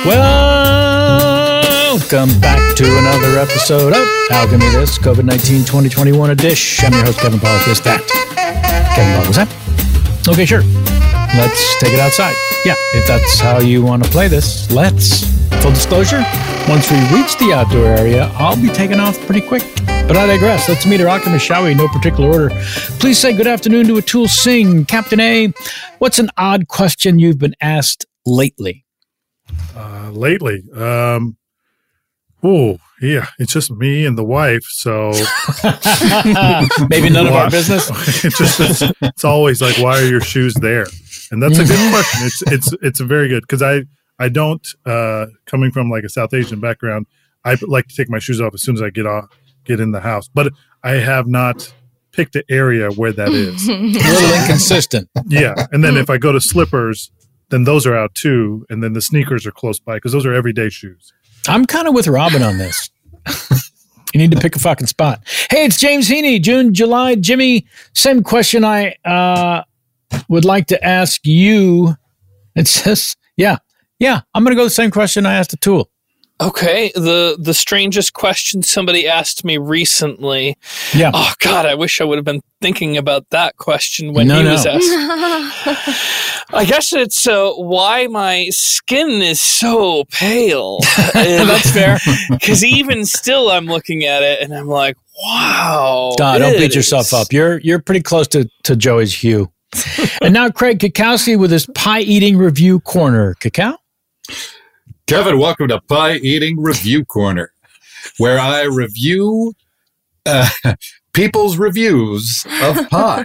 Welcome back to another episode of Alchemy This, COVID-19 2021 edition. I'm your host, Kevin Pollak. Is that Kevin Pollak? Was that? Okay, sure. Let's take it outside. Yeah, if that's how you want to play this, let's. Full disclosure, once we reach the outdoor area, I'll be taking off pretty quick. But I digress. Let's meet our alchemist, shall we? No particular order. Please say good afternoon to Atul Singh. Captain A, what's an odd question you've been asked lately? Lately? It's just me and the wife, so maybe none of our business. It's always like, why are your shoes there? And that's a good question. It's very good because I don't coming from like a South Asian background, I like to take my shoes off as soon as I get in the house. But I have not picked the area where that is. A little inconsistent. Yeah, and then if I go to slippers, then those are out too, and then the sneakers are close by because those are everyday shoes. I'm kind of with Robin on this. You need to pick a fucking spot. Hey, it's James Heaney, June, July. Jimmy, same question I would like to ask you. It says, yeah, I'm going to go the same question I asked Atul. Okay, the strangest question somebody asked me recently. Yeah. Oh, God, I wish I would have been thinking about that question when he was asked. I guess it's why my skin is so pale. That's fair. Because even still, I'm looking at it and I'm like, wow. God, don't beat yourself up. You're pretty close to Joey's hue. And now Craig Kakowski with his pie eating review corner. Cacao? Kevin, welcome to Pie Eating Review Corner, where I review people's reviews of pie.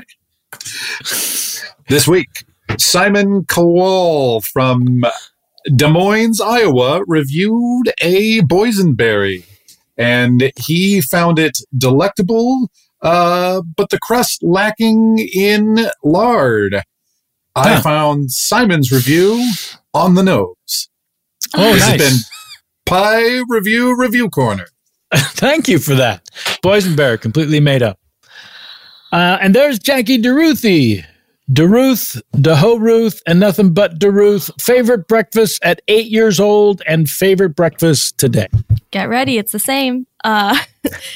This week, Simon Kowal from Des Moines, Iowa, reviewed a boysenberry, and he found it delectable, but the crust lacking in lard. I found Simon's review on the nose. Oh, this nice. has been Pie Review Corner. Thank you for that. Boysenberry, completely made up. And there's Jackie DeRuthy. DeHoruth, and nothing but DeRuth. Favorite breakfast at 8 years old and favorite breakfast today. Get ready. It's the same. That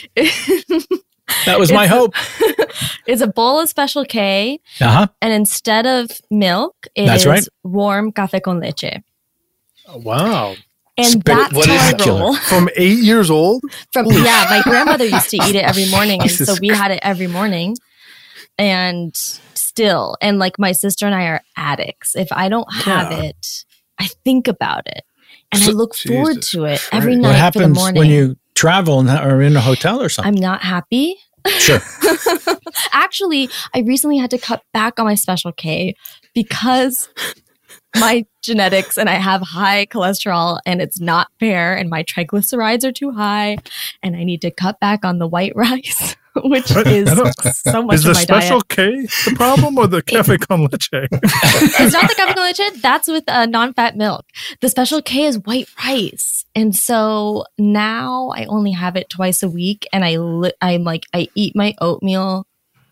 was my hope. It's a bowl of Special K. Uh-huh. And instead of milk, it is warm café con leche. Wow. And that's how I roll. From 8 years old? My grandmother used to eat it every morning. And so we had it every morning. And still, and like my sister and I are addicts. If I don't have it, I think about it. And I look forward to it every night for the morning. What happens when you travel and are in a hotel or something? I'm not happy. Sure. Actually, I recently had to cut back on my Special K because my genetics and I have high cholesterol and it's not fair and my triglycerides are too high and I need to cut back on the white rice, which is so much of my diet. Is the Special K the problem or the Café con Leche? It's not the Café con Leche. That's with non-fat milk. The Special K is white rice. And so now I only have it twice a week and I eat my oatmeal.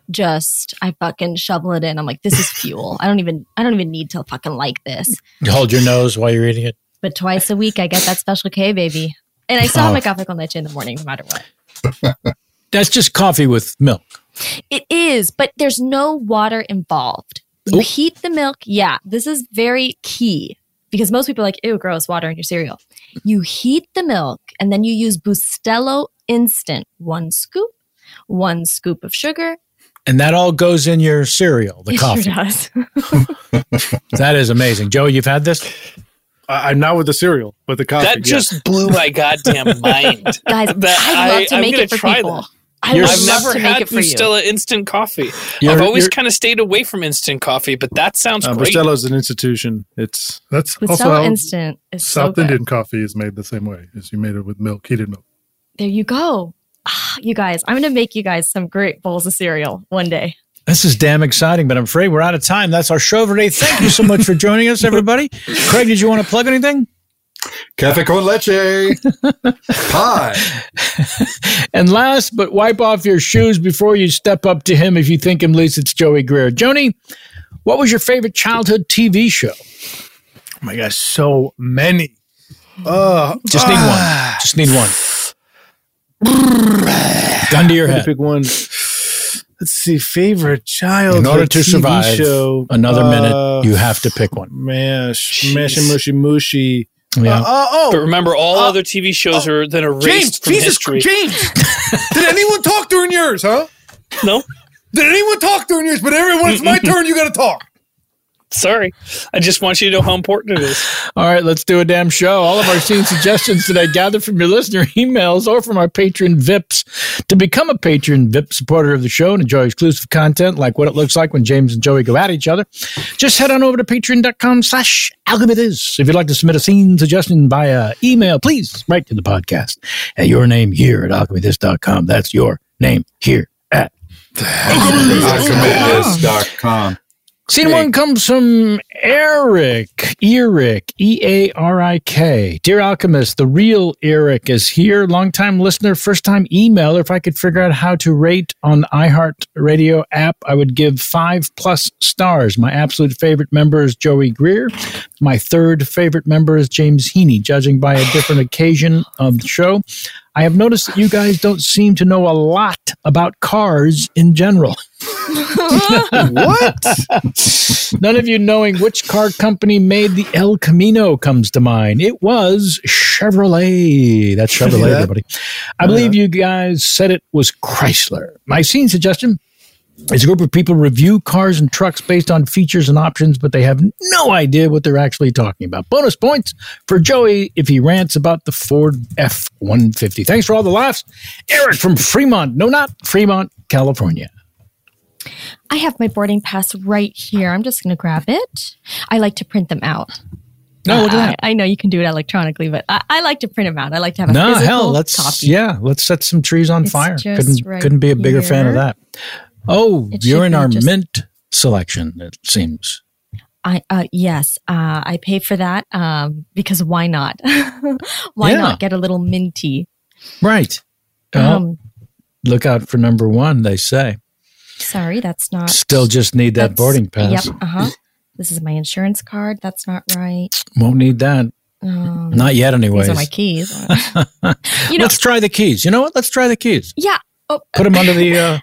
I fucking shovel it in. I'm like, this is fuel. I don't even need to fucking like this. You hold your nose while you're eating it. But twice a week, I get that Special K, baby. And I still have my café con leche in the morning, no matter what. That's just coffee with milk. It is, but there's no water involved. You heat the milk. Yeah, this is very key because most people are like, ew, gross, water in your cereal. You heat the milk and then you use Bustelo Instant. 1 scoop of sugar. And that all goes in your cereal, the coffee. Sure does. That is amazing. Joe, you've had this? I'm not with the cereal, but the coffee. That just blew my goddamn mind. Guys, I'd love to make it for people. I've never had Bustelo instant coffee. I've always kind of stayed away from instant coffee, but that sounds great. Bustelo's an institution. That's Bustelo also how Instant is South so good. Indian coffee is made the same way as you made it with milk, heated milk. There you go. You guys, I'm going to make you guys some great bowls of cereal one day. This is damn exciting, but I'm afraid we're out of time. That's our show for today. Thank you so much for joining us, everybody. Craig, did you want to plug anything? Café con leche. Pie. And last, but wipe off your shoes before you step up to him if you think him least it's Joey Greer. Joni, what was your favorite childhood TV show? Oh my gosh, so many. Just need one. Just need one. Gun to your head. Pick one. Let's see. Favorite childhood In order to TV survive show. another minute, you have to pick one. Mash mushy mushy. Yeah. But remember, all other TV shows are then erased from history. James, did anyone talk during yours? Huh? No, Did anyone talk during yours? But when it's my turn, you got to talk. sorry. I just want you to know how important it is. All right, let's do a damn show. All of our scene suggestions today gathered from your listener emails or from our patron VIPs. To become a patron VIP supporter of the show and enjoy exclusive content like what it looks like when James and Joey go at each other, just head on over to patreon.com/alchemythis. If you'd like to submit a scene suggestion via email, please write to the podcast at your name here at alchemythis.com. That's your name here at alchemythis.com. Scene one comes from Eric, E-A-R-I-K. Dear Alchemist, the real Eric is here. Longtime listener, first-time emailer. If I could figure out how to rate on iHeartRadio app, I would give 5+ stars. My absolute favorite member is Joey Greer. My third favorite member is James Heaney. Judging by a different occasion of the show, I have noticed that you guys don't seem to know a lot about cars in general. What? None of you knowing which car company made the El Camino comes to mind. It was Chevrolet. That's Chevrolet, everybody. I believe you guys said it was Chrysler. My scene suggestion is a group of people review cars and trucks based on features and options, but they have no idea what they're actually talking about. Bonus points for Joey if he rants about the Ford F-150. Thanks for all the laughs. Eric from Fremont. No, not Fremont, California. I have my boarding pass right here. I'm just going to grab it. I like to print them out. No, look at that. I know you can do it electronically, but I like to print them out. I like to have a physical copy. Let's set some trees on It's fire. just Couldn't be a bigger fan of here. that. Oh, It you're should in be our just- mint selection, it seems. Yes, I pay for that because why not? Why Yeah. not get a little minty? Right. Look out for number one, they say. Sorry, that's not. Still just need that that's- boarding pass. Yep. This is my insurance card. That's not right. Won't need that. Not yet, anyways. These are my keys. Let's try the keys. You know what? Let's try the keys. Yeah. Oh, Put them under the...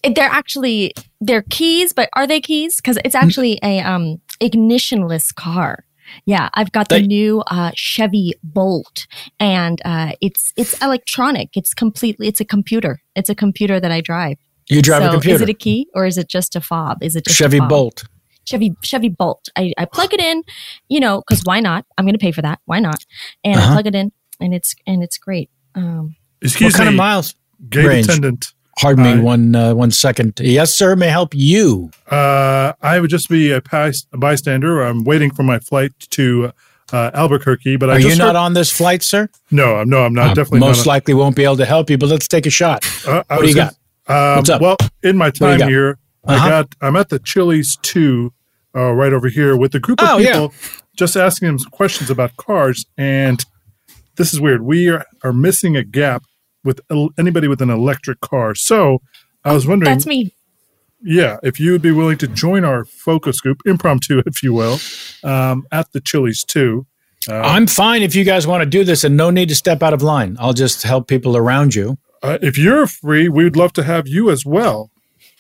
they're keys, but are they keys? Because it's actually a ignitionless car. Yeah, I've got the new Chevy Bolt, and it's electronic. It's a computer. It's a computer that I drive. You drive a computer. Is it a key or is it just a fob? Is it just Chevy a fob? Bolt. Chevy Bolt. I plug it in, because why not? I'm going to pay for that. Why not? And I plug it in, and it's great. Excuse What kind me, of miles? gate range? attendant. Pardon me, 1 second. Yes, sir. May I help you? I would just be a bystander. I'm waiting for my flight to Albuquerque, but Are you not on this flight, sir? No, I'm not. Definitely most not. likely won't be able to help you, but let's take a shot. What do you got? What's up? Well, in my do you time got? here, I'm at the Chili's 2, right over here with a group of people, just asking them some questions about cars. And this is weird. We are missing a gap with anybody with an electric car. So I was wondering, That's me. yeah, if you would be willing to join our focus group, impromptu, if you will, at the Chili's 2. I'm fine if you guys want to do this, and no need to step out of line. I'll just help people around you. If you're free, we would love to have you as well.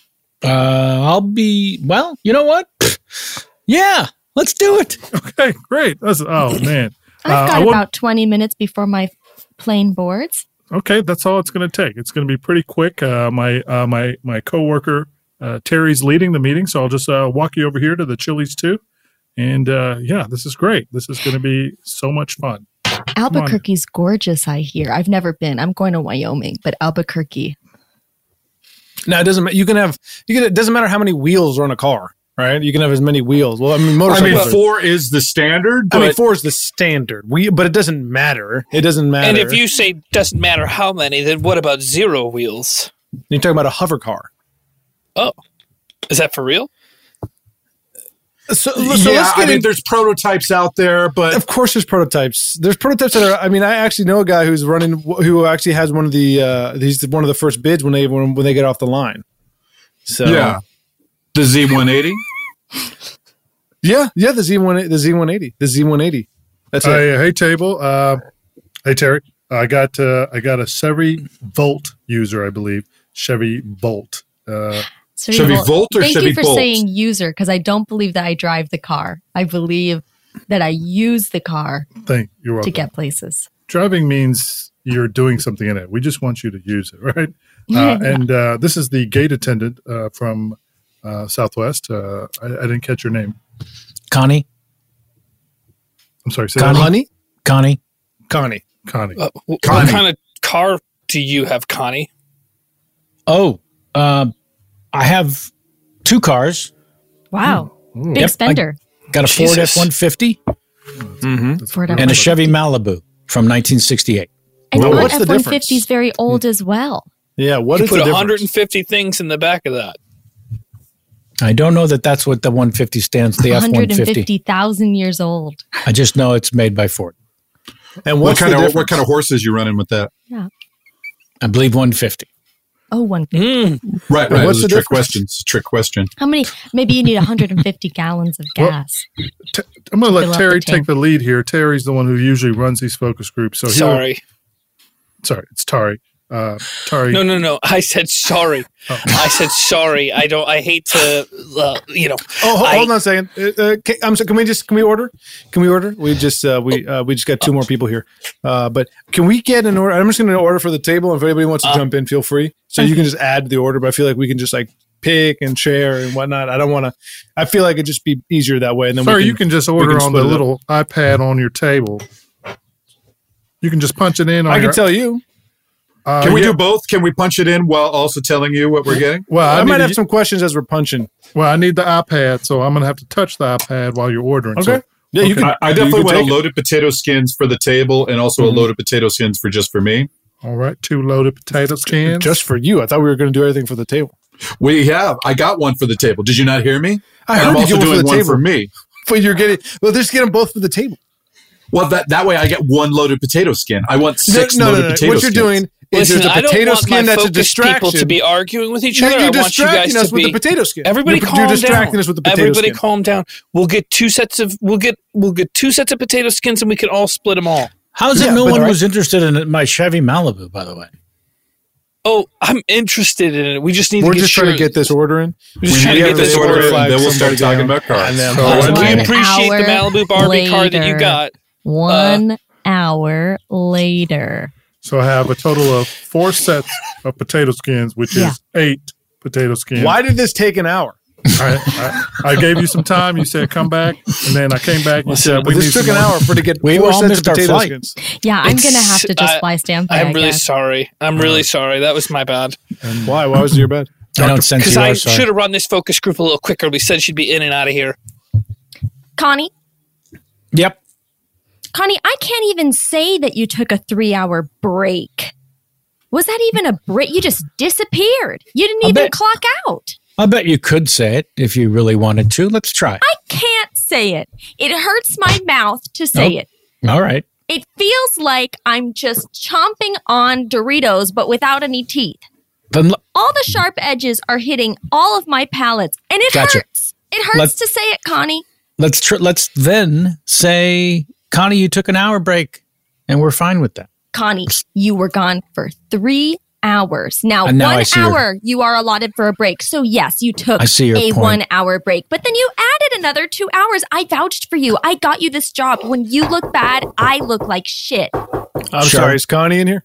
I'll be, well, you know what? Yeah, let's do it. Okay, great. Oh, man. I've got about 20 minutes before my plane boards. Okay, that's all it's going to take. It's going to be pretty quick. My coworker Terry's leading the meeting, so I'll just walk you over here to the Chili's 2. And this is great. This is going to be so much fun. Albuquerque's gorgeous, I hear. I've never been. I'm going to Wyoming, but Albuquerque. No, it doesn't matter. It doesn't matter how many wheels are on a car, right? You can have as many wheels. Well, motorcycles. 4 is the standard. But 4 is the standard. But it doesn't matter. It doesn't matter. And if you say doesn't matter how many, then what about 0 wheels? You're talking about a hover car. Oh, is that for real? So let's get there's prototypes out there, but of course there's prototypes. There's prototypes that are. I mean, I actually know a guy who actually has one of the. He's one of the first bids when they get off the line. So yeah, the Z180. Yeah, the Z180, the Z180. That's it. Hey, table. Hey, Terry. I got a Chevy Volt user, I believe. Chevy Volt. Chevy Volt or Thank Chevy you for Bolt? saying user, because I don't believe that I drive the car. I believe that I use the car You're welcome. to get places. Driving means you're doing something in it. We just want you to use it, right? And this is the gate attendant from Southwest. I didn't catch your name. Connie? I'm sorry. Say Connie? that Honey? Connie? Connie. Connie. What kind of car do you have, Connie? Oh, I have 2 cars. Wow. Big Yep, spender. Got a Ford Jesus. F-150 Ford and a Chevy Malibu from 1968. And Well, my what's the F-150 difference? is very old as well. Yeah, what You is put the difference? 150 things in the back of that. I don't know that that's what the 150 stands, the F-150. 150,000 years old. I just know it's made by Ford. And What what's kind the of difference? horses you running with that? Yeah. I believe 150. Oh, 150. Right. what's It's a the trick difference? question. It's a trick question. How many? Maybe you need 150 gallons of gas. I'm going to Fill let up Terry the tank. take the lead here. Terry's the one who usually runs these focus groups. So Sorry. Sorry, it's Tari. Tari. No. I said sorry. I said sorry. I hate to, Hold on a second. Can we order? Can we order? We just got 2 more people here. But can we get an order? I'm just going to order for the table. If anybody wants to jump in, feel free. So you can just add to the order. But I feel like we can just like pick and share and whatnot. I don't want to. I feel like it'd just be easier that way. And then Sorry, you can just order can on the split it up. little iPad on your table. You can just punch it in. On I your, can tell you. Can we do both? Can we punch it in while also telling you what we're getting? Well, I might need have to- some questions as we're punching. Well, I need the iPad, so I'm going to have to touch the iPad while you're ordering. Okay. So, Yeah, you can. I definitely you can want take a loaded potato skins for the table and also a loaded potato skins for just for me. all right, 2 loaded potato it skins. just for you. I thought we were going to do everything for the table. We have. I got one for the table. Did you not hear me? I And heard I'm you also get one for doing the one table. for me. But you're getting. Well, just get them both for the table. Well, that way I get 1 loaded potato skin. I want 6 No. loaded potato What skins. you're doing is Listen, there's a I don't potato want skin my that's a focus people distraction. to be arguing with each You're other. I want you distracting guys us to with be. the potato skin. Everybody you're calm distracting down. us with the potato Everybody skin. calm down. We'll get 2 sets of we'll get 2 sets of potato skins and we can all split them all. How is it Yeah, no but- one was interested in my Chevy Malibu, by the way? Oh, I'm interested in it. We just need We're to get just sure. trying to get this order in. We're just trying to We get have this to order in, flag then we'll start somebody talking down. about cars. And then- We One appreciate the hour Malibu Barbie car that you later. got. 1 hour later. So I have a total of 4 sets of potato skins, which Yeah. is 8 potato skins. Why did this take an hour? I gave you some time. You said come back, and then I came back. And you said we This need took some an more. hour for to get We 4 all sets missed of our potato flight. skins. Yeah, I'm going to have to just I- fly stand by. I'm I really guess. sorry. I'm really sorry. That was my bad. Why? Why was it your bad? I don't sense Because you I are sorry. should have run this focus group a little quicker. We said she'd be in and out of here. Connie, Yep. I can't even say that you took a 3-hour break. Was that even a break? You just disappeared. You didn't I even bet- clock out. I bet you could say it if you really wanted to. Let's try it. I can't say it. It hurts my mouth to say Nope. it. All right. It feels like I'm just chomping on Doritos, but without any teeth. Then All the sharp edges are hitting all of my palates, and it Gotcha. hurts. It hurts Let's- to say it, Connie. let's then say, Connie, you took an hour break, and we're fine with that. Connie, you were gone for 3 hours. Now, And now I 1 see your- hour you are allotted for a break. So, yes, you took I see your a point. 1 hour break, but then you added another 2 hours. I vouched for you. I got you this job. When you look bad, I look like shit. I'm Sure. sorry. Is Connie in here?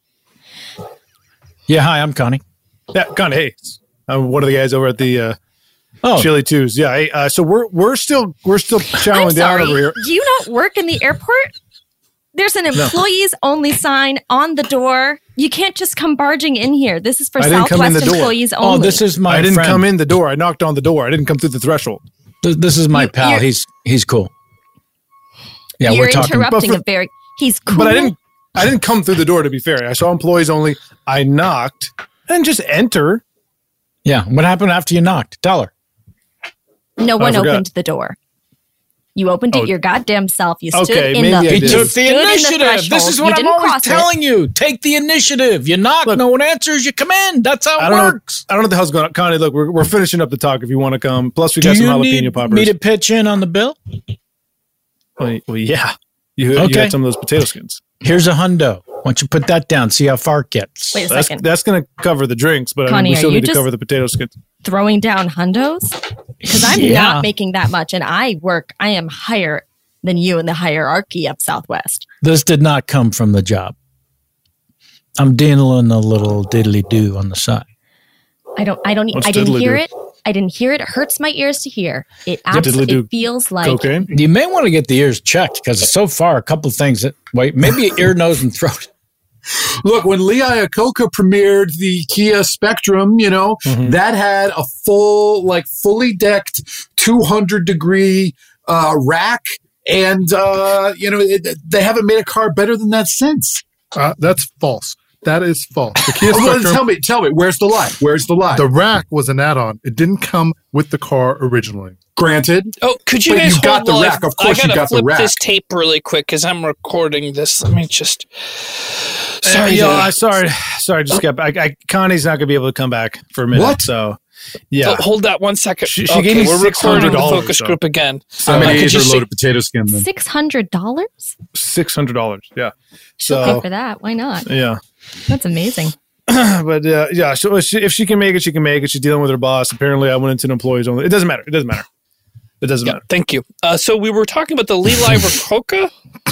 Yeah, hi, I'm Connie. Yeah, Connie. Hey, I'm one of the guys over at the Oh, Chili Twos. Yeah. Hey, so we're still I'm chowing down sorry. over here. Do you not work in the airport? There's an employees only sign on the door. You can't just come barging in here. This is for I didn't come in Southwest the door. employees oh, only. this is my I didn't friend. come in the door. I knocked on the door. I didn't come through the threshold. This is my pal. you're- He's cool. Yeah, You're we're talking. interrupting But for- a very. He's cool. But I didn't come through the door, to be fair. I saw employees only. I knocked and just enter. Yeah, what happened after you knocked? Tell her. No one forgot. opened the door. You opened it your goddamn self. You stood Okay, in maybe the. I He did. took stood the in initiative. This threshold. is You what I'm didn't always cross it. telling you. Take the initiative. You knock, Look, no one answers, you come in. That's how I it don't know. works. I don't know what the hell's going on. Connie, look, we're finishing up the talk if you want to come. Plus, we Do got some you jalapeno need poppers. me to pitch in on the bill? Well, yeah. You had some of those potato skins. Here's a hundo. Why don't you put that down? See how far it gets. Wait a second. That's going to cover the drinks, but Connie, we still are you need to just cover the potato skins. throwing down hundos? Because I'm not making that much, and I am higher than you in the hierarchy of Southwest. This did not come from the job. I'm dealing a little diddly-do on the side. I didn't hear it. I didn't hear it. It hurts my ears to hear. It absolutely feels like cocaine. You may want to get the ears checked because so far a couple of things maybe ear, nose, and throat. Look, when Lee Iacocca premiered the Kia Spectrum, that had a fully decked 200-degree rack, and they haven't made a car better than that since. That's false. That is false. The Kia Spectrum, tell me, where's the lie? Where's the lie? The rack was an add-on. It didn't come with the car originally. Granted. Oh, could you guys got the rack? Of course, you got the rack. I gotta flip this tape really quick because I'm recording this. Let me just. Sorry, just got back. Connie's not gonna be able to come back for a minute. What? So, yeah. Hold that 1 second. She gave me we're recording the $600, focus group again. How many is a load of potato skin then? $600. $600. Yeah. So pay for that. Why not? Yeah. That's amazing. But yeah, so if she can make it, she can make it. She's dealing with her boss. Apparently, I went into an employees only. It doesn't matter. It doesn't matter. Thank you. So we were talking about the Lee Iacocca.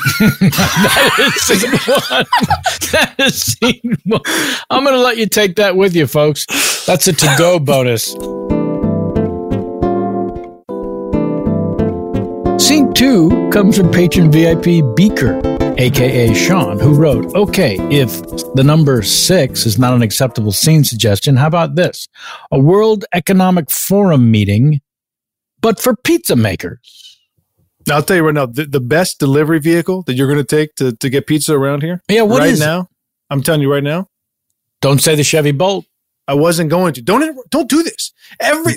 That is scene one. I'm going to let you take that with you, folks. That's a to-go bonus. Scene 2 comes from patron VIP Beaker, a.k.a. Sean, who wrote, okay, if the number 6 is not an acceptable scene suggestion, how about this? A World Economic Forum meeting, but for pizza makers. Now, I'll tell you right now, the best delivery vehicle that you're going to take to get pizza around here. Yeah, what is now? I'm telling you right now. Don't say the Chevy Bolt. I wasn't going to. Don't do this. Every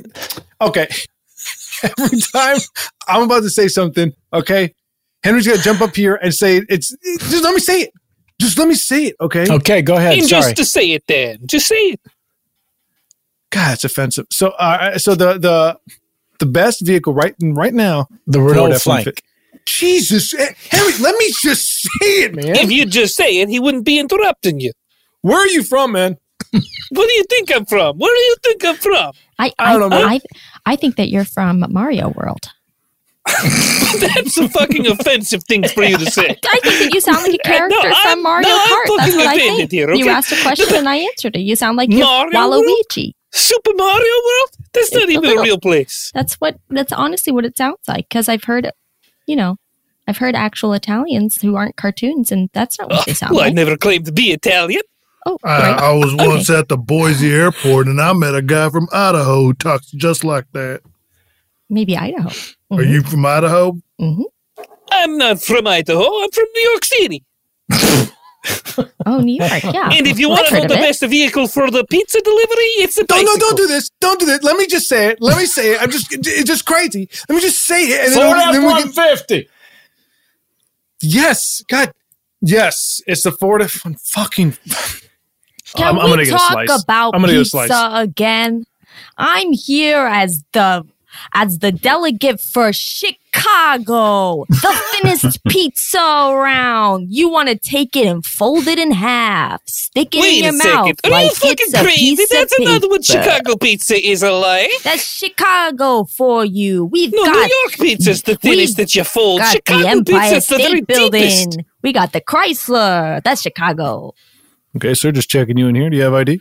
time I'm about to say something, okay, Henry's going to jump up here and say just let me say it. Just let me say it, okay? Okay, go ahead. And Sorry. just to say it then. Just say it. God, it's offensive. So the best vehicle right now, the Renault Flank. Jesus, Henry, let me just say it, man. If you just say it, he wouldn't be interrupting you. Where are you from, man? Where do you think I'm from? Where do you think I'm from? I don't know. I think that you're from Mario World. That's a fucking offensive thing for you to say. I think that you sound like a character from Mario Kart. That's what I think. Here, okay? You asked a question and I answered it. You sound like you're Waluigi. Super Mario World? That's not even a real place. That's honestly what it sounds like. Because I've heard, I've heard actual Italians who aren't cartoons, and that's not what they sound like. I never claimed to be Italian. Oh, right. I was once at the Boise airport, and I met a guy from Idaho who talks just like that. Maybe Idaho. Mm-hmm. Are you from Idaho? Mm-hmm. I'm not from Idaho. I'm from New York City. Oh, New York, yeah. And if you want to know the best vehicle for the pizza delivery, it's a bicycle. No, don't do this. Don't do this. Let me just say it. It's just crazy. Let me just say it. And Ford F-150. Yes. God. Yes. It's the Ford F-1 fucking... Can we talk about pizza again? I'm here as the delegate for Chicago, the thinnest pizza around. You want to take it and fold it in half, stick it in your mouth like it's a piece of That's paper. not what Chicago pizza is, a lie. That's Chicago for you. We've got New York pizza's the thinnest that you fold. got Chicago the Empire pizza's the very State Building. deepest. We got the Chrysler. That's Chicago. Okay, sir, just checking you in here. Do you have ID?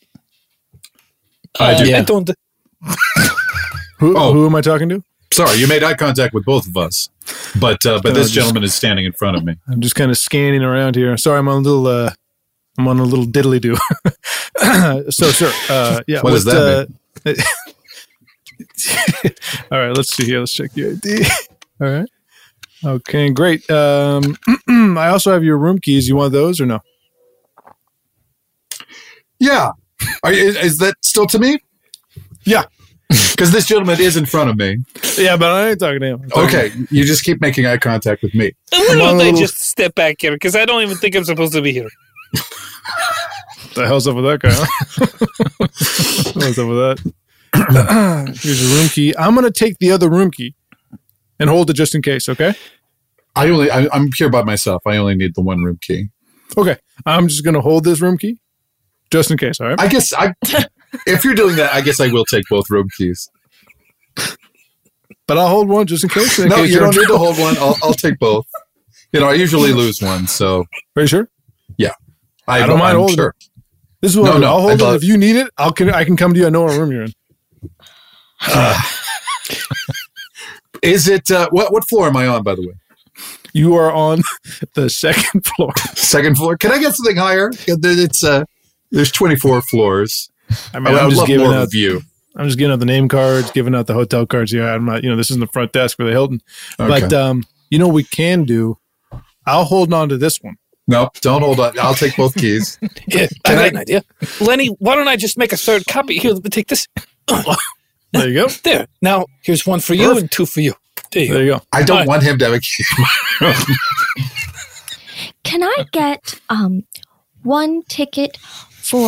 I do. I don't. Who am I talking to? Sorry, you made eye contact with both of us, but this gentleman is standing in front of me. I'm just kind of scanning around here. Sorry, I'm on a little diddly do. So, sir, yeah. What does that mean? All right, let's see here. Let's check your ID. All right. Okay, great. I also have your room keys. You want those or no? Yeah. Is that still to me? Yeah. Because this gentleman is in front of me. Yeah, but I ain't talking to him. Okay, you just keep making eye contact with me. Why don't I just step back here? Because I don't even think I'm supposed to be here. What the hell's up with that guy? Huh? What's up with that? Here's your room key. I'm going to take the other room key and hold it just in case, okay? I'm here by myself. I only need the one room key. Okay. I'm just going to hold this room key just in case. All right. I guess if you're doing that, I guess I will take both room keys. But I'll hold one just in case. No, you don't need to hold one. I'll take both. I usually lose one. So are you sure? Yeah. I don't mind holding it. This is what I'll hold it. If you need it, I can come to you. I know what room you're in. Is it what floor am I on, by the way? You are on the second floor. Second floor. Can I get something higher? It's there's 24 floors. I mean, I would love more of a view. I'm just giving out the name cards, giving out the hotel cards. Yeah, I'm not. This isn't the front desk for the Hilton. Okay. But what we can do? I'll hold on to this one. No, don't hold on. I'll take both keys. Yeah, I got an idea. Lenny, why don't I just make a third copy? Here, let me take this. There you go. There. Now, here's one for you and two for you. There you go. I don't want him to have a key. Can I get one ticket for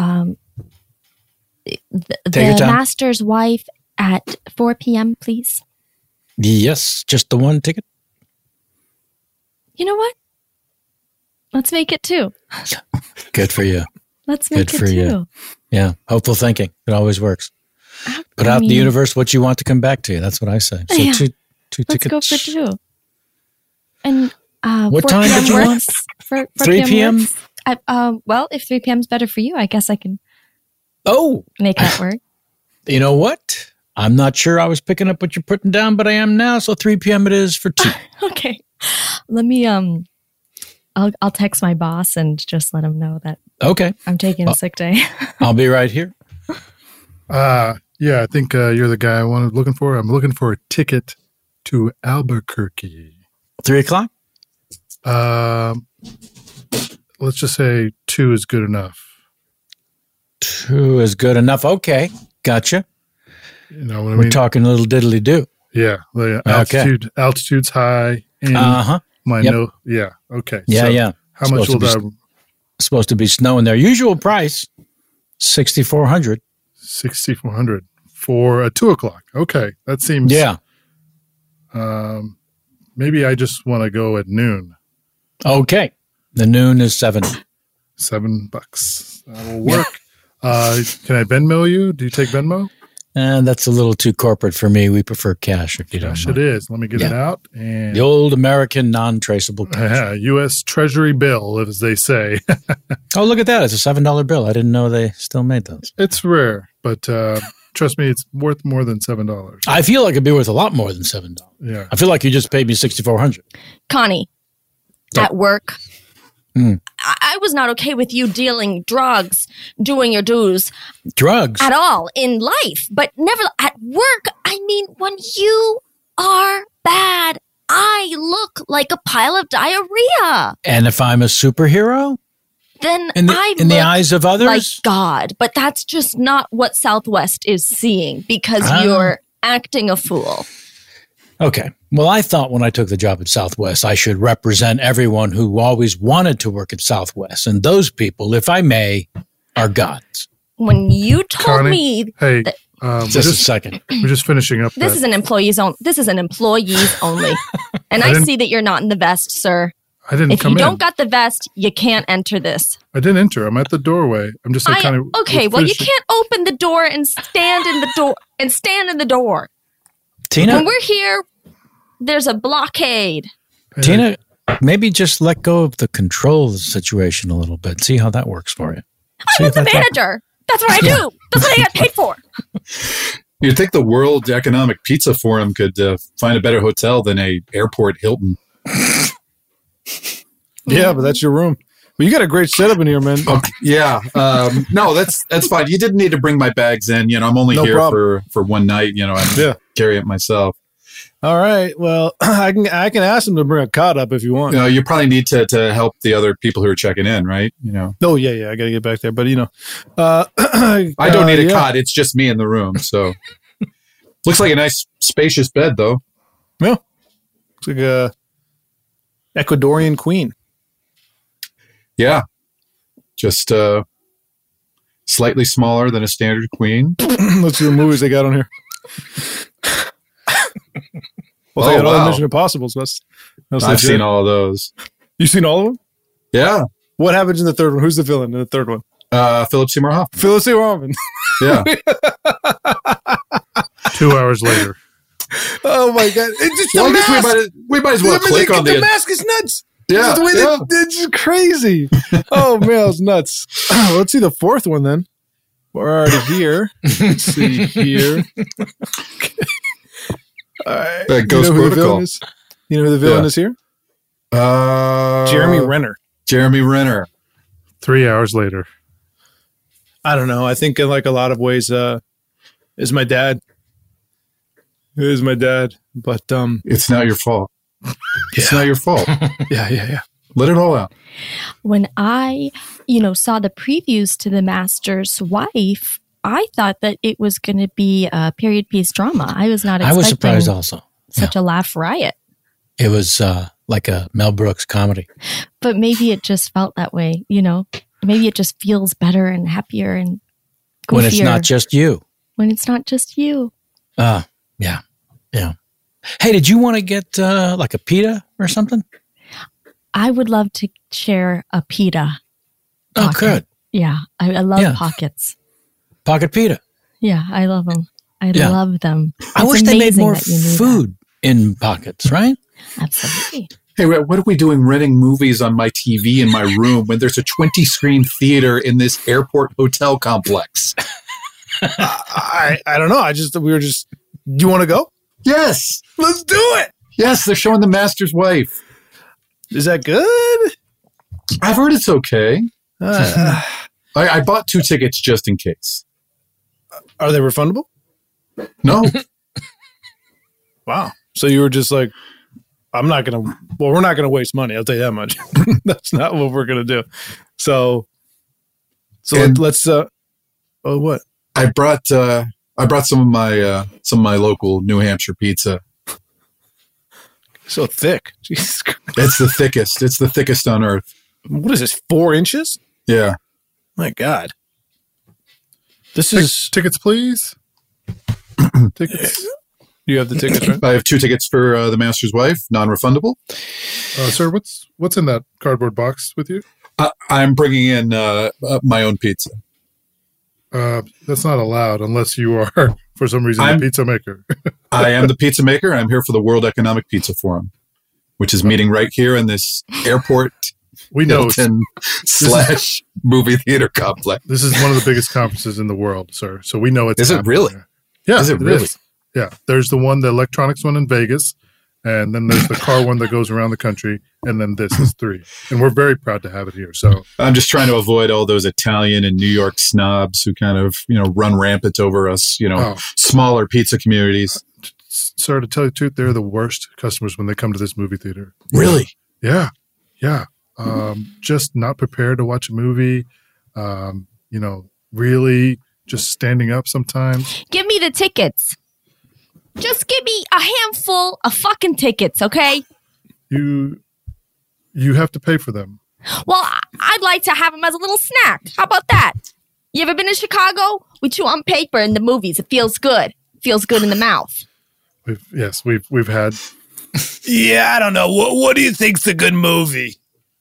the master's wife at 4 p.m., please? Yes, just the one ticket. You know what? Let's make it 2. Good for you. Let's make it 2. You. Yeah, hopeful thinking. It always works. Put out in the universe what you want to come back to you. That's what I say. So yeah. two Let's tickets. Let's go for 2. And what time did you want? 3 p.m. Well, if 3 p.m. is better for you, I guess I can. Make that work. You know what? I'm not sure I was picking up what you're putting down, but I am now. So 3 p.m. it is for 2. Okay. Let me I'll text my boss and just let him know that. Okay. I'm taking a sick day. I'll be right here. Yeah, I think you're the guy looking for. I'm looking for a ticket to Albuquerque. 3 o'clock? Let's just say 2 is good enough. 2 is good enough. Okay. Gotcha. You know what I mean? We're talking a little diddly do. Yeah. Altitude's high. Uh-huh. Yeah. Okay. Yeah, yeah. How much will that? Supposed to be snowing there. Usual price, $6,400. $6,400 for a 2 o'clock. Okay. That seems. Yeah. Maybe I just want to go at noon. Okay. The noon is $7. $7. That will work. Can I Venmo you? Do you take Venmo? And that's a little too corporate for me. We prefer cash if you don't mind. It is. Let me get it out. And the old American non-traceable cash. U.S. Treasury bill, as they say. Oh, look at that. It's a $7 bill. I didn't know they still made those. It's rare, but trust me, it's worth more than $7. I feel like it'd be worth a lot more than $7. Yeah. I feel like you just paid me $6,400. Connie, at work, I was not okay with you dealing drugs, doing your dues. Drugs? At all in life, but never at work. I mean, when you are bad, I look like a pile of diarrhea. And if I'm a superhero? Then in the eyes of others? Like God. But that's just not what Southwest is seeing because you're acting a fool. Okay. Well, I thought when I took the job at Southwest, I should represent everyone who always wanted to work at Southwest. And those people, if I may, are gods. When you told Connie, me... Hey, just a second. We're just finishing up. This is an employees only. This is an employees only. And I see that you're not in the vest, sir. I didn't come in. If you don't got the vest, you can't enter this. I didn't enter. I'm at the doorway. I'm just kind of... Okay, well, you can't open the door and stand in the door. Tina? When we're here... There's a blockade. Tina, maybe just let go of the control of the situation a little bit. See how that works for you. I'm the manager. That's what I do. That's what I get paid for. You'd think the World Economic Pizza Forum could find a better hotel than a airport Hilton. Yeah, but that's your room. Well, you got a great setup in here, man. Yeah. No, that's fine. You didn't need to bring my bags in. I'm only here for one night. I carry it myself. All right. Well, I can ask them to bring a cot up if you want. You probably need to help the other people who are checking in, right? Oh yeah. I got to get back there, but I don't need a cot. It's just me in the room. So looks like a nice spacious bed, though. Yeah. Looks like a Ecuadorian queen. Yeah. Just slightly smaller than a standard queen. Let's see the movies they got on here. Well, they got all the Mission Impossibles. I've seen all of those. You seen all of them? Yeah. What happens in the third one? Who's the villain in the third one? Philip Seymour Hoffman. Philip Seymour Hoffman. Yeah. 2 hours later. Oh my god! It's just well, I guess we might as well click on the mask is nuts. Yeah, it's just crazy. Oh man, it's nuts. Let's see the fourth one then. We're already here. Let's see here. All right. Ghost Protocol. You know who the villain is here? Jeremy Renner. Jeremy Renner. 3 hours later. I don't know. I think in like a lot of ways, is my dad. It is my dad, but it's not your fault. It's not your fault. Yeah. Let it all out. When I, saw the previews to The Master's Wife, I thought that it was going to be a period piece drama. I was not expecting I was surprised also. Such a laugh riot. It was like a Mel Brooks comedy. But maybe it just felt that way, Maybe it just feels better and happier and goofier. When it's not just you. When it's not just you. Yeah. Hey, did you want to get like a pita or something? I would love to share a pita. Oh, good. Yeah, I love pockets. Pocket pita. Yeah, I love them. I love them. I wish they made more food in pockets, right? Absolutely. Hey, what are we doing renting movies on my TV in my room when there's a 20-screen theater in this airport hotel complex? I don't know. Do you want to go? Yes. Let's do it. Yes, they're showing The Master's Wife. Is that good? I've heard it's okay. I bought 2 tickets just in case. Are they refundable? No. Wow. So you were just like, we're not going to waste money. I'll tell you that much. That's not what we're going to do. So let's, what? I brought some of my local New Hampshire pizza. So thick. Jesus Christ. It's the thickest. It's the thickest on earth. What is this? 4 inches? Yeah. My God. This is tickets, please. Tickets. You have the tickets, right? I have 2 tickets for The Master's Wife, non-refundable. Sir, what's in that cardboard box with you? I'm bringing in my own pizza. That's not allowed unless you are, for some reason, the pizza maker. I am the pizza maker. I'm here for the World Economic Pizza Forum, which is meeting right here in this airport. We know / movie theater complex. This is one of the biggest conferences in the world, sir. So we know it's. Is it really? There. Yeah. Is it really? Yeah. There's the electronics one in Vegas, and then there's the car one that goes around the country, and then this is 3. And we're very proud to have it here. So I'm just trying to avoid all those Italian and New York snobs who kind of, run rampant over us, smaller pizza communities. Sir, to tell you the truth, they're the worst customers when they come to this movie theater. Really? Yeah. Just not prepared to watch a movie. Really just standing up sometimes. Give me the tickets. Just give me a handful of fucking tickets, okay? You have to pay for them. Well, I'd like to have them as a little snack. How about that? You ever been to Chicago? We chew on paper in the movies. It feels good. It feels good in the mouth. We've had. Yeah, I don't know. What do you think's a good movie?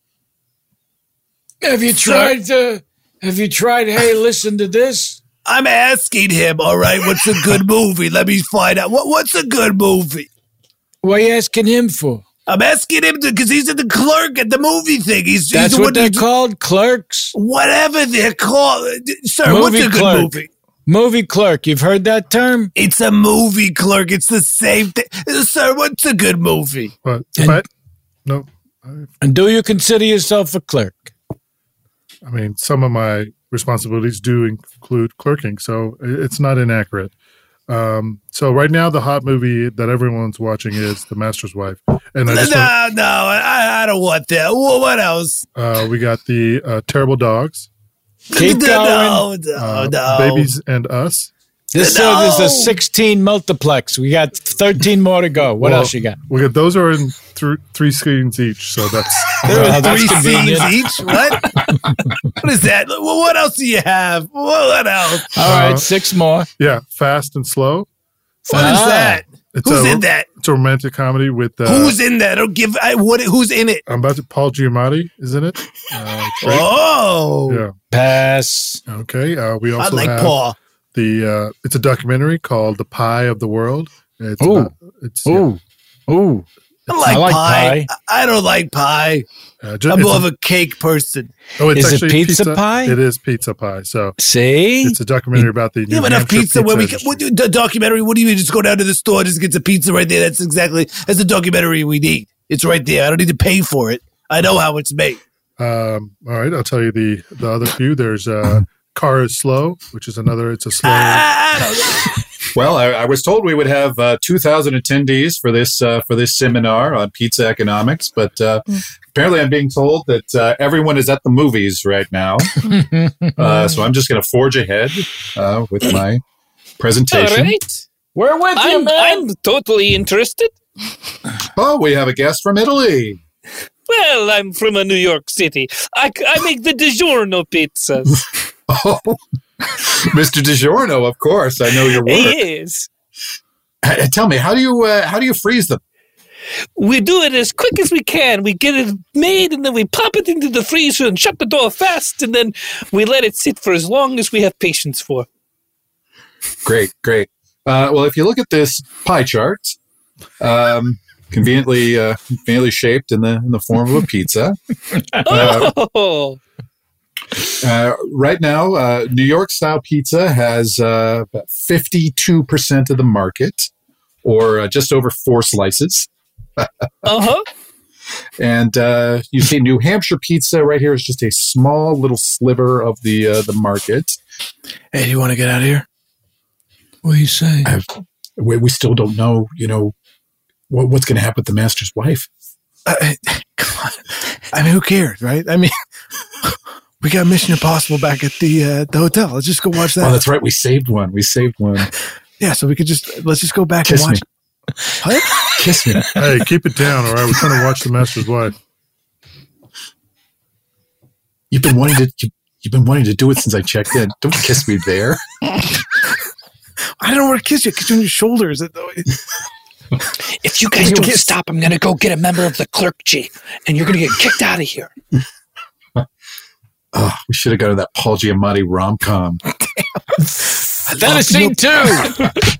Have you tried? Hey, listen to this. I'm asking him. All right, what's a good movie? Let me find out. What's a good movie? What are you asking him for? I'm asking him because he's the clerk at the movie thing. That's what they're called, clerks. Whatever they're called, sir. What's a good movie? Movie clerk. You've heard that term? It's a movie clerk. It's the same thing, sir. What's a good movie? No. And do you consider yourself a clerk? I mean, some of my responsibilities do include clerking, so it's not inaccurate. So right now, the hot movie that everyone's watching is The Master's Wife. And I don't want that. What else? We got the Terrible Dogs. Keep going. No. Babies and Us. This is a 16 multiplex. We got 13 more to go. What else you got? We got those are in 3 screens each, so that's that's 3 scenes each. What? What is that? What else do you have? What else? All right, 6 more. Yeah, Fast and Slow. What is that? Who's in that? It's a romantic comedy with. Who's in that? Who's in it? I'm about to. Paul Giamatti is in it. Yeah. Pass. Okay. We also have Paul. It's a documentary called "The Pie of the World." It's I like pie. I don't like pie. I'm more of a cake person. It's Is it actually pizza pie? It is pizza pie. So See? it's a documentary about the. You have enough pizza when industry. the documentary. What do you mean? Just go down to the store, just get the pizza right there. That's the documentary we need. It's right there. I don't need to pay for it. I know how it's made. All right, I'll tell you the other few. There's Car is Slow, which is another. It's a slow. Well, I was told we would have 2,000 attendees for this seminar on pizza economics, but apparently I'm being told that everyone is at the movies right now. So I'm just going to forge ahead with my presentation. All right. We're with you, man. I'm totally interested. Oh, we have a guest from Italy. Well, I'm from New York City. I make the DiGiorno pizzas. Oh, Mr. DiGiorno, of course. I know your work. Yes. Tell me, how do you freeze them? We do it as quick as we can. We get it made, and then we pop it into the freezer and shut the door fast, and then we let it sit for as long as we have patience for. Great. Well, if you look at this pie chart, conveniently shaped in the form of a pizza. Right now, New York style pizza has about 52% of the market, or just over 4 slices. And you see, New Hampshire pizza right here is just a small little sliver of the market. Hey, do you want to get out of here? What do you say? We still don't know, what's going to happen with the master's wife. Come on. I mean, who cares, right? I mean, we got Mission Impossible back at the hotel. Let's just go watch that. Oh, that's right. We saved one. Yeah, so let's just go back and watch. What? Kiss me. Hey, keep it down, all right? We're trying to watch The Master's Wife. You've been wanting to do it since I checked in. Don't kiss me there. I don't want to kiss you. Kiss you on your shoulders. If you guys don't stop, I'm going to go get a member of the clergy, and you're going to get kicked out of here. Oh, we should have gone to that Paul Giamatti rom-com. That is scene 2.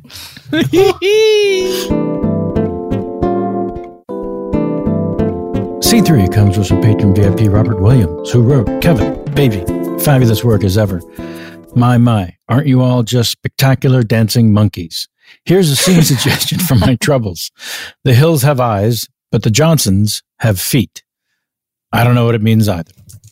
Scene 3 comes with some patron VIP Robert Williams, who wrote, Kevin, baby, fabulous work as ever. My, aren't you all just spectacular dancing monkeys? Here's a scene suggestion for my troubles. The Hills have eyes, but the Johnsons have feet. I don't know what it means either.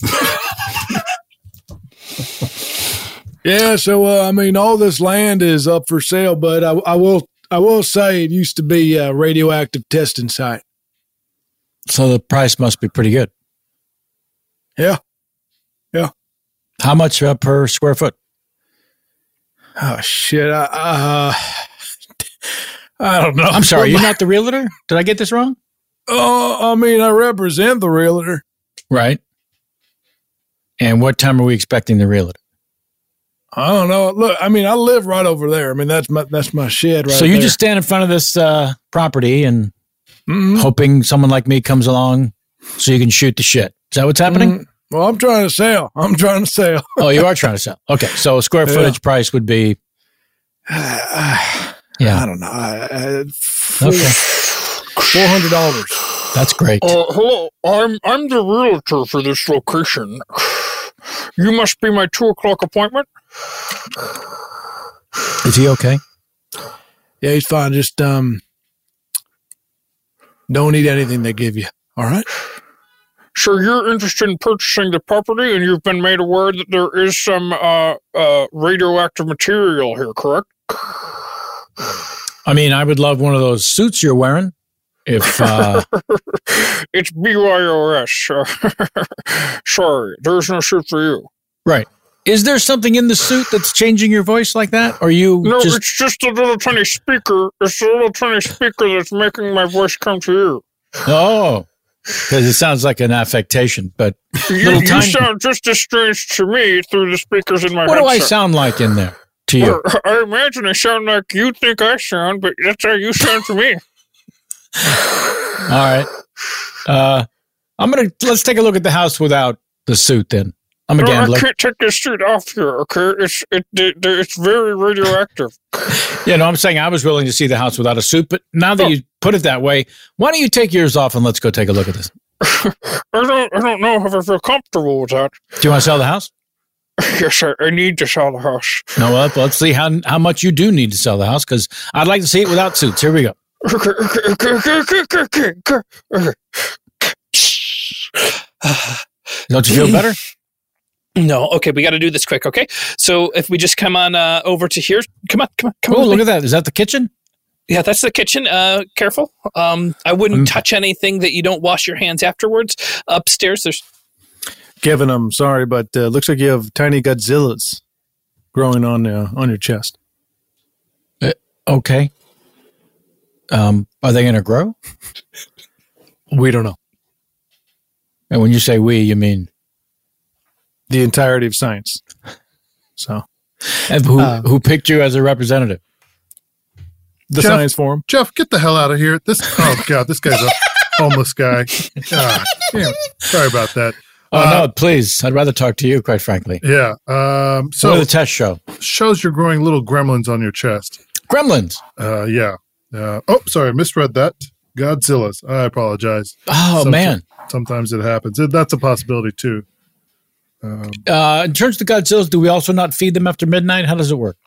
Yeah, so all this land is up for sale, but I will say it used to be a radioactive testing site. So the price must be pretty good. Yeah. How much per square foot? Oh shit! I don't know. I'm sorry, you're not the realtor? Did I get this wrong? I represent the realtor. Right. And what time are we expecting the realtor? I don't know. Look, I live right over there. I mean, that's my shed right So you there. just stand in front of this property and hoping someone like me comes along so you can shoot the shit. Is that what's happening? Well, I'm trying to sell. Oh, you are trying to sell. Okay. So a square footage price would be. I don't know. Okay. $400. That's great. Hello, I'm the realtor for this location. You must be my 2:00 appointment. Is he okay? Yeah, he's fine. Just don't eat anything they give you. All right. So you're interested in purchasing the property, and you've been made aware that there is some radioactive material here, correct? I would love one of those suits you're wearing. If It's BYOS. Sorry, there's no suit for you. right. Is there something in the suit that's changing your voice like that? Or It's just a little tiny speaker. It's a little tiny speaker that's making my voice come to you. Oh, because it sounds like an affectation, but You sound just as strange to me through the speakers in my what headset. do I sound like in there to you? I imagine I sound like you think I sound, but that's how you sound to me. All right. Let's take a look at the house without the suit then. I'm a gambler. I can't take this suit off here, okay? It's very radioactive. Yeah, no, I'm saying I was willing to see the house without a suit, but now that you put it that way, why don't you take yours off and let's go take a look at this? I don't know if I feel comfortable with that. Do you want to sell the house? Yes, I need to sell the house. No, well, let's see how much you do need to sell the house, because I'd like to see it without suits. Here we go. Don't you feel better? No. Okay, we got to do this quick, okay? So if we just come on over to here. Come on. Oh, look at that. Is that the kitchen? Yeah, that's the kitchen. Careful. I wouldn't touch anything that you don't wash your hands afterwards. Upstairs, there's... Kevin, I'm sorry, but looks like you have tiny Godzillas growing on your chest. Okay. Are they going to grow? We don't know. And when you say we, you mean? The entirety of science. So, and who picked you as a representative? The Science Forum. Jeff, get the hell out of here. This guy's a homeless guy. God, damn. Sorry about that. Oh, no, please. I'd rather talk to you, quite frankly. Yeah. So what did the test show? Shows you're growing little gremlins on your chest. Gremlins? Yeah. Sorry, I misread that. Godzillas. I apologize. Oh, man. Sometimes it happens. That's a possibility, too. In terms of the Godzillas, do we also not feed them after midnight? How does it work?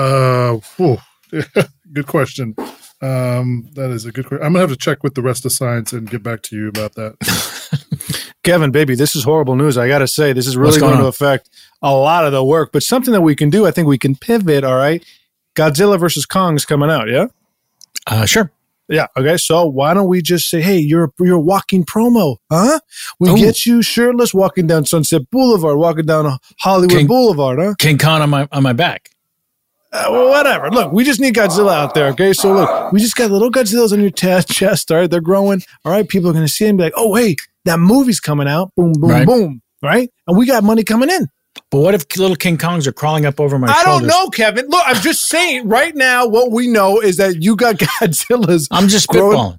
Good question. That is a good question. I'm going to have to check with the rest of science and get back to you about that. Kevin, baby, this is horrible news. I got to say, this is really going to affect a lot of the work, but something that we can do, I think we can pivot, all right? Godzilla versus Kong's coming out, yeah? Sure. Yeah, okay, so why don't we just say, hey, you're a walking promo, huh? We get you shirtless walking down Sunset Boulevard, walking down Hollywood Boulevard, huh? King Kong on my back. Whatever. Look, we just need Godzilla out there, okay? So look, we just got little Godzillas on your chest, all right? They're growing, all right? People are going to see them and be like, oh, hey, that movie's coming out, boom, boom, boom, right? And we got money coming in. But what if little King Kongs are crawling up over my shoulders? I don't know, Kevin. Look, I'm just saying right now what we know is that you got Godzillas. I'm just spitballing.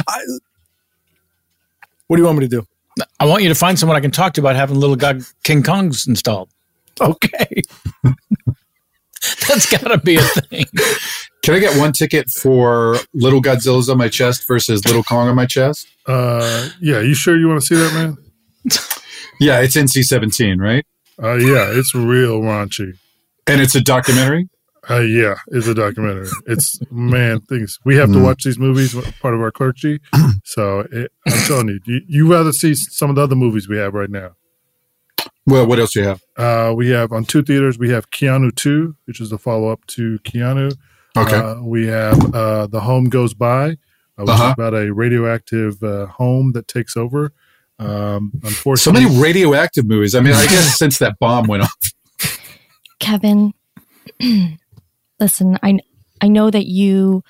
What do you want me to do? I want you to find someone I can talk to about having little King Kongs installed. Okay. That's got to be a thing. Can I get one ticket for little Godzillas on my chest versus little Kong on my chest? Yeah. You sure you want to see that, man? Yeah, it's NC-17, right? Yeah, it's real raunchy. And it's a documentary? Yeah, it's a documentary. It's, things. We have to watch these movies, part of our clergy. So I'm telling you rather see some of the other movies we have right now. Well, what else do you have? We have on 2 theaters, we have Keanu 2, which is the follow-up to Keanu. Okay. We have The Home Goes By, which is about a radioactive home that takes over. Unfortunately, so many radioactive movies. I mean, I guess since that bomb went off. Kevin, listen, I know that you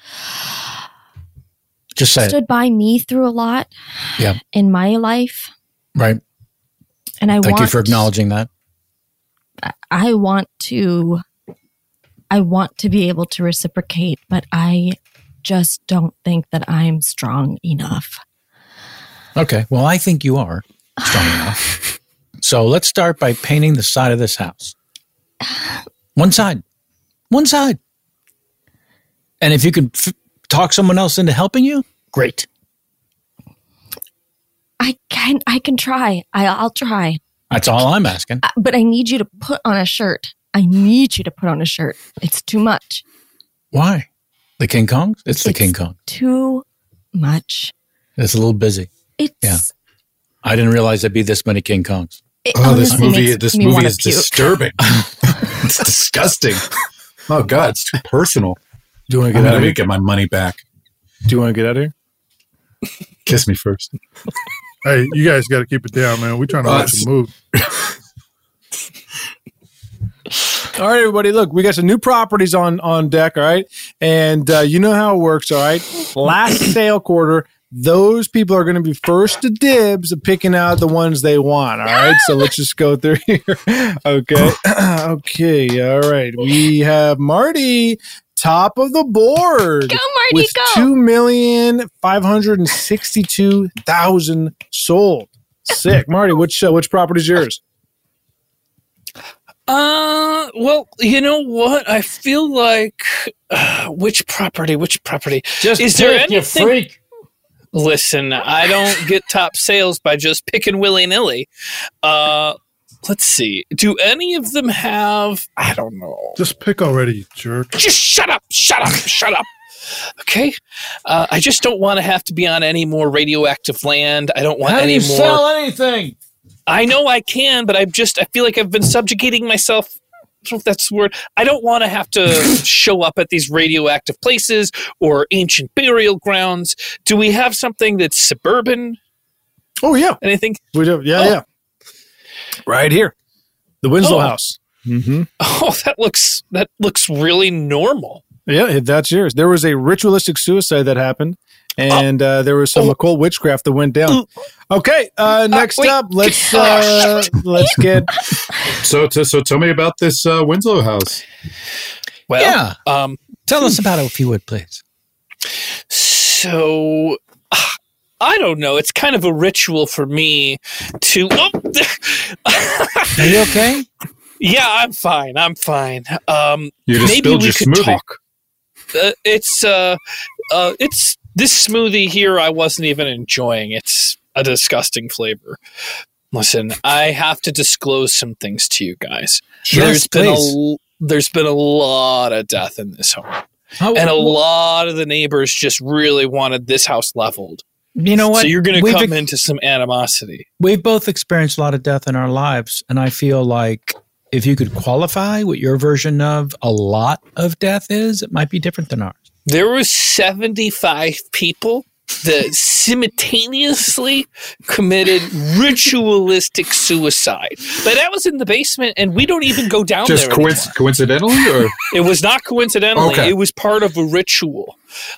just stood by me through a lot in my life. Right. And Thank you for acknowledging that. I want to be able to reciprocate, but I just don't think that I'm strong enough. Okay. Well, I think you are strong enough. So let's start by painting the side of this house. One side. And if you can talk someone else into helping you, great. I can try. I'll try. That's all I'm asking. But I need you to put on a shirt. It's too much. Why? The King Kongs? It's the King Kong. Too much. It's a little busy. I didn't realize there'd be this many King Kongs. This movie is disturbing. It's disgusting. Oh God, it's too personal. Do you want to get out of here? Get my money back. Do you want to get out of here? Kiss me first. Hey, you guys got to keep it down, man. We're trying to watch a move. All right, everybody, look, we got some new properties on deck, all right? And you know how it works, all right? Last sale quarter, those people are going to be first to dibs of picking out the ones they want. All right. So let's just go through here. Okay. Okay. All right. We have Marty, top of the board. Go, Marty, with go. 2,562,000 sold. Sick. Marty, which property is yours? Well, you know what? I feel like which property? Just is there pick, you anything? freak. Listen, I don't get top sales by just picking willy-nilly. Let's see. Do any of them have? I don't know. Just pick already, you jerk. Just shut up! Okay, I just don't want to have to be on any more radioactive land. I don't want How do any you more. sell anything? I know I can, but I feel like I've been subjugating myself. I don't know if that's the word. I don't want to have to show up at these radioactive places or ancient burial grounds. Do we have something that's suburban? Oh, yeah. Anything? We do. Yeah. Right here. The Winslow House. Mm-hmm. Oh, that looks really normal. Yeah, that's yours. There was a ritualistic suicide that happened, and there was some occult witchcraft that went down. Okay, next up, let's get. So tell me about this Winslow House. Well, Yeah. Tell us about it, if you would, please. So I don't know. It's kind of a ritual for me to. Are you okay? Yeah, I'm fine. You just maybe spilled we your could smoothie. talk. It's this smoothie here. I wasn't even enjoying. It's a disgusting flavor. Listen, I have to disclose some things to you guys. Yes, There's been a lot of death in this home, and a lot of the neighbors just really wanted this house leveled. You know what? So you're going to come into some animosity. We've both experienced a lot of death in our lives, and I feel like if you could qualify what your version of a lot of death is, it might be different than ours. There were 75 people that simultaneously committed ritualistic suicide. But that was in the basement, and we don't even go down Just there anymore. coincidentally, or It was not coincidentally. Okay. It was part of a ritual.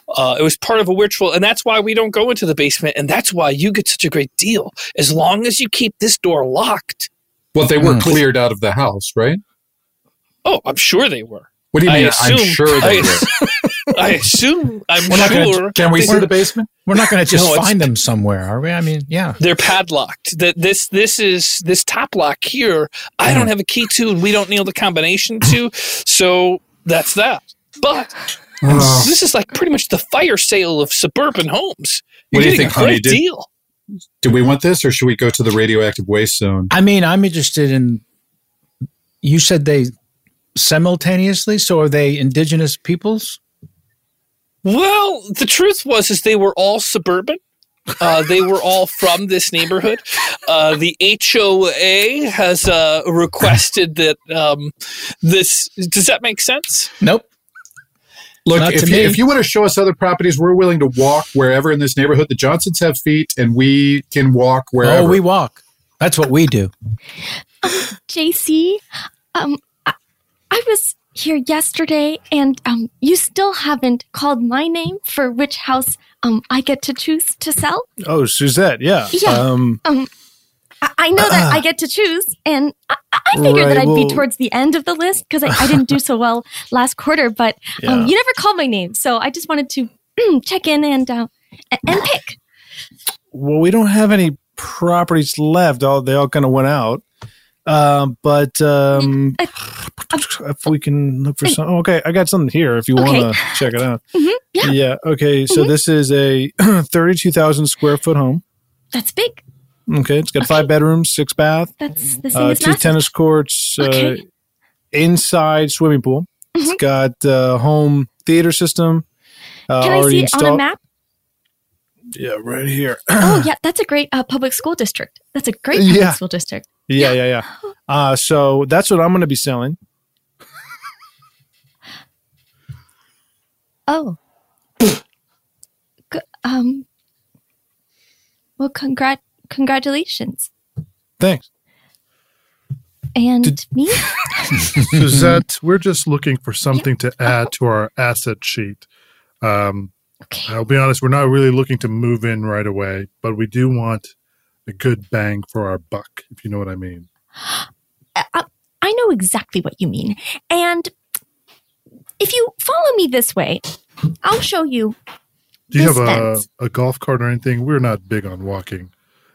And that's why we don't go into the basement, and that's why you get such a great deal. As long as you keep this door locked. well, they were cleared out of the house, right? Oh, I'm sure they were. What do you mean? I'm sure they were. I'm sure. Can we see the basement? We're not going to just No, it's- find them somewhere, are we? I mean, yeah. They're padlocked. This top lock here, I don't have a key to, and we don't know the combination to. So that's that. But this is like pretty much the fire sale of suburban homes. You're What do you getting think, a honey? great deal. Do we want this, or should we go to the radioactive waste zone? I mean, I'm interested in. You said they simultaneously, so are they indigenous peoples? Well, the truth is they were all suburban. They were all from this neighborhood. The HOA has requested that this. Does that make sense? Nope. Look, Not to if me. you want to show us other properties, we're willing to walk wherever in this neighborhood. The Johnsons have feet, and we can walk wherever. Oh, we walk. That's what we do. JC, I was here yesterday, and you still haven't called my name for which house I get to choose to sell. Oh, Suzette, yeah. Yeah. I know that I get to choose, and I figured Right, that I'd well- be towards the end of the list because I didn't do so well last quarter. But Yeah. you never called my name, so I just wanted to check in and pick. Well, we don't have any properties left. They all kind of went out. But if we can look for some, okay, I got something here. If you Okay. want to check it out, Yeah. yeah. Okay, so this is a 32,000 square foot home. That's big. Okay, it's got 5 bedrooms, 6 bath, This thing is 2 massive. tennis courts, Okay. inside swimming pool. It's got home theater system. Can I already see it on a installed. map? Yeah, right here. Oh, yeah, that's a great public school district. That's a great Yeah. public school district. Yeah. So that's what I'm going to be selling. Oh. Well, congratulations. Thanks. And me? Suzette, we're just looking for something to add to our asset sheet. Okay. I'll be honest, we're not really looking to move in right away, but we do want a good bang for our buck, if you know what I mean. I know exactly what you mean. And if you follow me this way, I'll show you. Do you have fence. a golf cart or anything? We're not big on walking.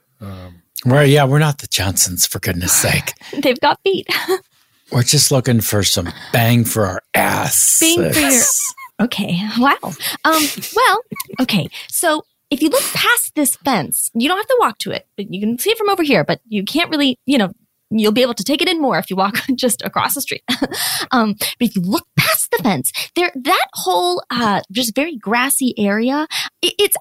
We're not the Johnsons, for goodness sake. They've got feet. We're just looking for some bang for our ass. Bang for your. Okay. Wow. Well. Okay. So if you look past this fence, you don't have to walk to it, but you can see it from over here. But you can't really, you'll be able to take it in more if you walk just across the street. But if you look past the fence, that whole just very grassy area, it's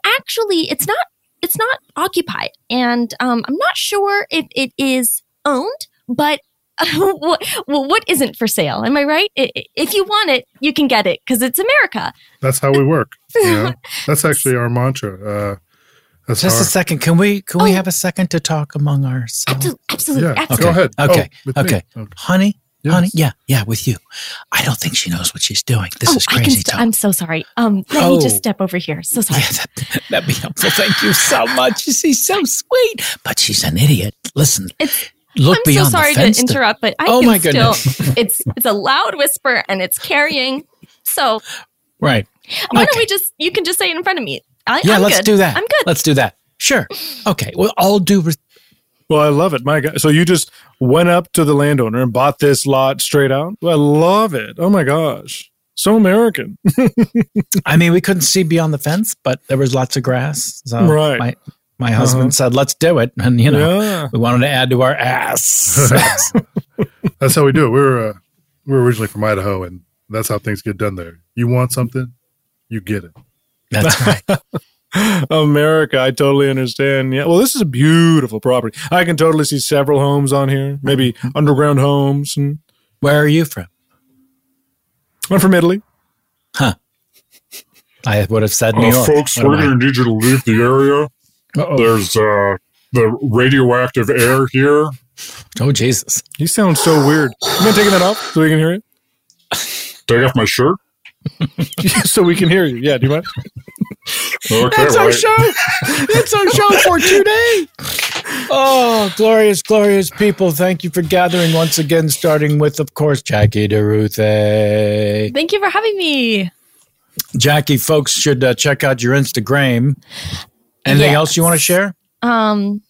not occupied, and I'm not sure if it is owned, but. What isn't for sale? Am I right? If you want it, you can get it because it's America. That's how we work. That's actually our mantra. Just a second. Can we have a second to talk among ourselves? Absolutely. Yeah. Absolutely. Go ahead. Okay. Okay. Honey. Yes. Honey. Yeah. With you. I don't think she knows what she's doing. This is crazy talk. I'm so sorry. Let me just step over here. So sorry. Yeah, that'd be helpful. Thank you so much. She's so sweet, but she's an idiot. Listen. I'm so sorry to interrupt, but my goodness. It's a loud whisper and it's carrying. So right. Why don't you can just say it in front of me. I'm let's good. do that. I'm good. Let's do that. Sure. Okay. Well, Well, I love it. My God. So you just went up to the landowner and bought this lot straight out? Well, I love it. Oh my gosh. So American. I mean, we couldn't see beyond the fence, but there was lots of grass. So right. My husband said, let's do it. And, we wanted to add to our ass. That's how we do it. We're originally from Idaho, and that's how things get done there. You want something, you get it. That's right. America, I totally understand. Yeah. Well, this is a beautiful property. I can totally see several homes on here, maybe underground homes. And where are you from? I'm from Italy. Huh. I would have said New York. Folks, we're going to need you to leave the area. Uh-oh. There's the radioactive air here. Oh, Jesus. You sound so weird. You mind taking that off so we can hear it? Take off my shirt? So we can hear you. Yeah, do you mind? Okay, That's our show. It's our show for today. Oh, glorious, glorious people. Thank you for gathering once again, starting with, of course, Jackie DeRuthe. Thank you for having me. Jackie, folks should check out your Instagram. Anything else you want to share? Not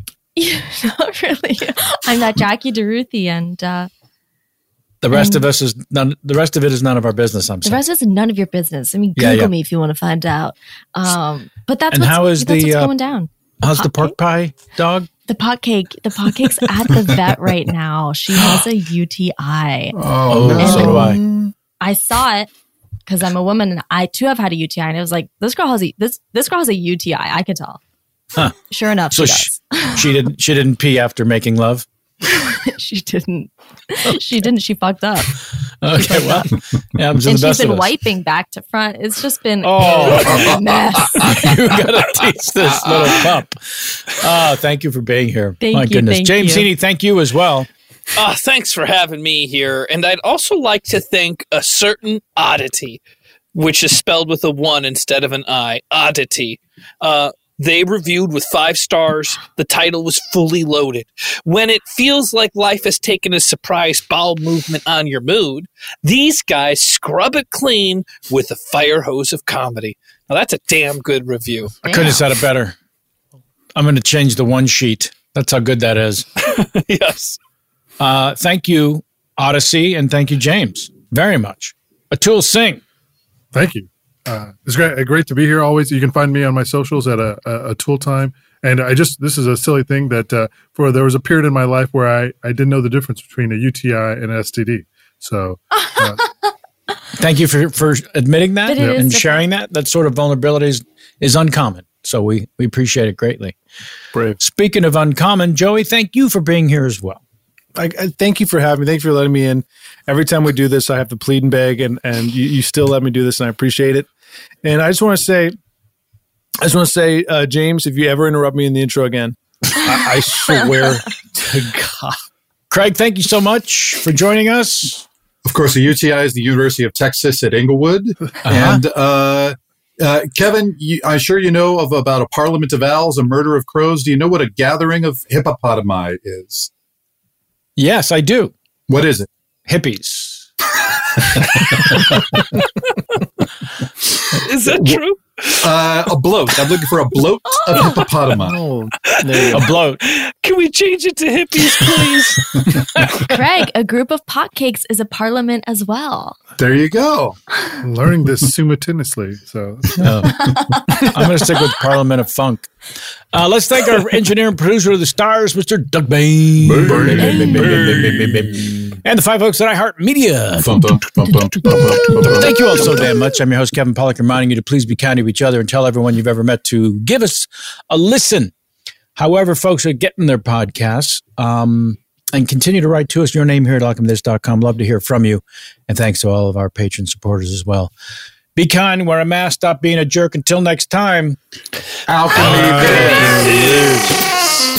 really. I'm not Jackie DeRuthe, and the rest of us is none. The rest of it is none of our business. I'm saying the rest of it is none of your business. I mean, Google me if you want to find out. But that's what's going down. How's the pork pie dog? The pot cake's at the vet right now. She has a UTI. Oh, no. So do I. I saw it. Because I'm a woman and I too have had a UTI, and it was like this girl has a UTI. I could tell. Huh. Sure enough, so she does. She didn't pee after making love. She didn't. She didn't. She fucked up. Okay, well, yeah, and she's been wiping back to front. It's just been a mess. You gotta teach this little pup. Oh, thank you for being here. My goodness, James Heaney, thank you as well. Thanks for having me here. And I'd also like to thank a certain oddity, which is spelled with a 1 instead of an I. Oddity. They reviewed with 5 stars. The title was fully loaded. When it feels like life has taken a surprise bowel movement on your mood, these guys scrub it clean with a fire hose of comedy. Now that's a damn good review. I couldn't have said it better. I'm going to change the 1 sheet. That's how good that is. Yes. Thank you, Odyssey, and thank you, James, very much. Atul Singh. Thank you. It's great to be here always. You can find me on my socials at Atul Time. And this is a silly thing that there was a period in my life where I didn't know the difference between a UTI and an STD. So thank you for admitting that and sharing that. That sort of vulnerability is uncommon. So we appreciate it greatly. Brave. Speaking of uncommon, Joey, thank you for being here as well. I thank you for having me. Thank you for letting me in. Every time we do this, I have to plead and beg, and you still let me do this, and I appreciate it. And I just want to say, James, if you ever interrupt me in the intro again, I swear to God. Craig, thank you so much for joining us. Of course, the UTI is the University of Texas at Inglewood. And Kevin, I'm sure you know of about a parliament of owls, a murder of crows. Do you know what a gathering of hippopotami is? Yes, I do. What is it? Hippies. Is that true? A bloat. I'm looking for a bloat of hippopotami. Oh, there you go. A bloat. Can we change it to hippies, please? Craig, a group of potcakes is a parliament as well. There you go. I'm learning this simultaneously. So I'm going to stick with Parliament of Funk. Let's thank our engineer and producer of the stars, Mr. Doug Bain. And the fine folks at iHeartMedia. Thank you all so damn much. I'm your host, Kevin Pollak, reminding you to please be kind to each other and tell everyone you've ever met to give us a listen. However, folks are getting their podcasts. And continue to write to us. Your name here at alchemythis.com. Love to hear from you. And thanks to all of our patron supporters as well. Be kind, wear a mask, stop being a jerk. Until next time. Alchemy.